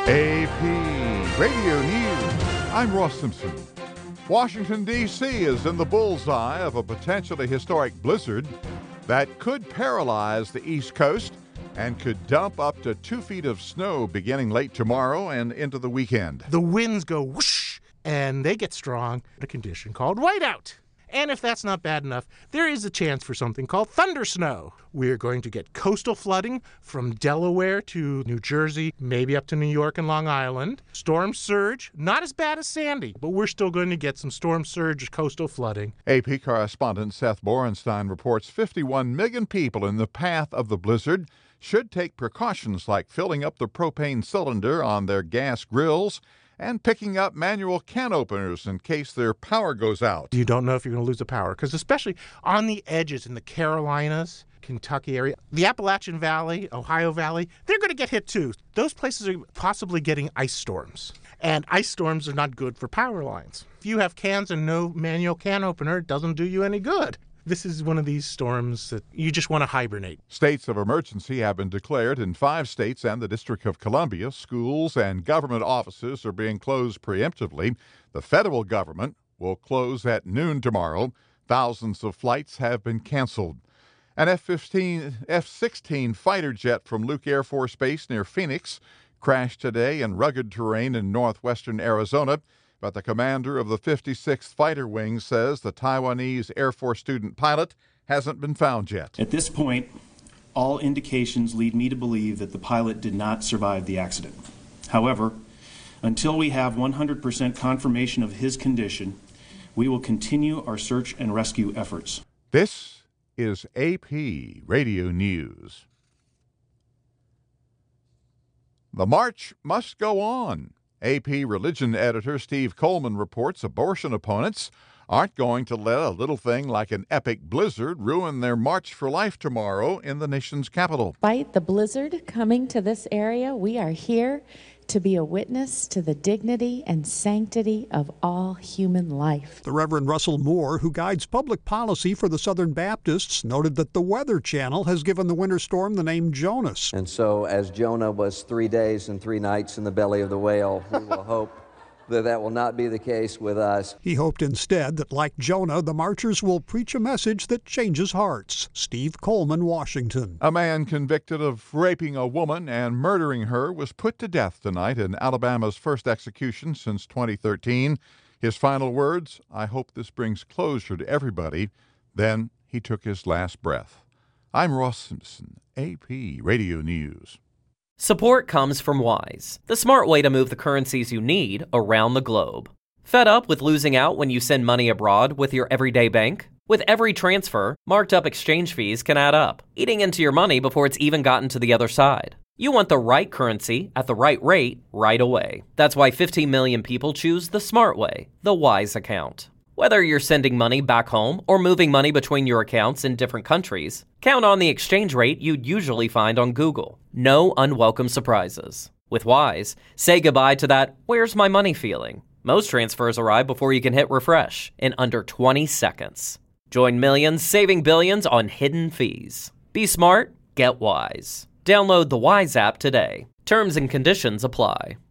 AP Radio News. I'm Ross Simpson. Washington, D.C. is in the bullseye of a potentially historic blizzard that could paralyze the East Coast and could dump up to 2 feet of snow beginning late tomorrow and into the weekend. The winds go whoosh, and they get strong, a condition called whiteout. And if that's not bad enough, there is a chance for something called thunder snow. We're going to get coastal flooding from Delaware to New Jersey, maybe up to New York and Long Island. Storm surge, not as bad as Sandy, but we're still going to get some storm surge coastal flooding. AP correspondent Seth Borenstein reports 51 million people in the path of the blizzard should take precautions like filling up the propane cylinder on their gas grills and picking up manual can openers in case their power goes out. You don't know if you're going to lose the power, because especially on the edges in the Carolinas, Kentucky area, the Appalachian Valley, Ohio Valley, they're going to get hit too. Those places are possibly getting ice storms, and ice storms are not good for power lines. If you have cans and no manual can opener, it doesn't do you any good. This is one of these storms that you just want to hibernate. States of emergency have been declared in 5 states and the District of Columbia. Schools and government offices are being closed preemptively. The federal government will close at noon tomorrow. Thousands of flights have been canceled. An F-16 fighter jet from Luke Air Force Base near Phoenix crashed today in rugged terrain in northwestern Arizona. But the commander of the 56th Fighter Wing says the Taiwanese Air Force student pilot hasn't been found yet. At this point, all indications lead me to believe that the pilot did not survive the accident. However, until we have 100% confirmation of his condition, we will continue our search and rescue efforts. This is AP Radio News. The march must go on. AP religion editor Steve Coleman reports abortion opponents aren't going to let a little thing like an epic blizzard ruin their March for Life tomorrow in the nation's capital. Despite the blizzard coming to this area, we are here to be a witness to the dignity and sanctity of all human life. The Reverend Russell Moore, who guides public policy for the Southern Baptists, noted that the Weather Channel has given the winter storm the name Jonas. And so as Jonah was 3 days and 3 nights in the belly of the whale, we will hope that will not be the case with us. He hoped instead that, like Jonah, the marchers will preach a message that changes hearts. Steve Coleman, Washington. A man convicted of raping a woman and murdering her was put to death tonight in Alabama's first execution since 2013. His final words, "I hope this brings closure to everybody." Then he took his last breath. I'm Ross Simpson, AP Radio News. Support comes from Wise, the smart way to move the currencies you need around the globe. Fed up with losing out when you send money abroad with your everyday bank? With every transfer, marked up exchange fees can add up, eating into your money before it's even gotten to the other side. You want the right currency at the right rate right away. That's why 15 million people choose the smart way, the Wise account. Whether you're sending money back home or moving money between your accounts in different countries, count on the exchange rate you'd usually find on Google. No unwelcome surprises. With Wise, say goodbye to that "where's my money" feeling. Most transfers arrive before you can hit refresh in under 20 seconds. Join millions saving billions on hidden fees. Be smart, get Wise. Download the Wise app today. Terms and conditions apply.